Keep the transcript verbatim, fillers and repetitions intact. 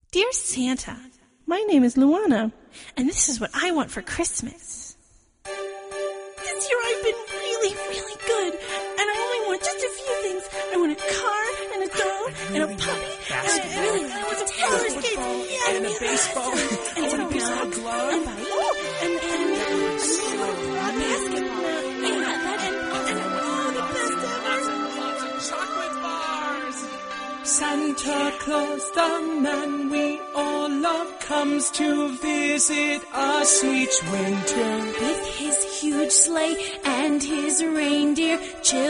Dear Santa, my name is Luana, and this is what I want for Christmas. This year I've been really, really good, and I only want just a few things. I want a car, and a doll, and a puppy, and I really I want some roller skates, yeah, and a baseball, and I want a baseball glove, and and and and a basketball, yeah, that and and all the best ever. lots of chocolate bars. Santa Claus, the man we all love, comes to visit us each winter. With his huge sleigh and his reindeer,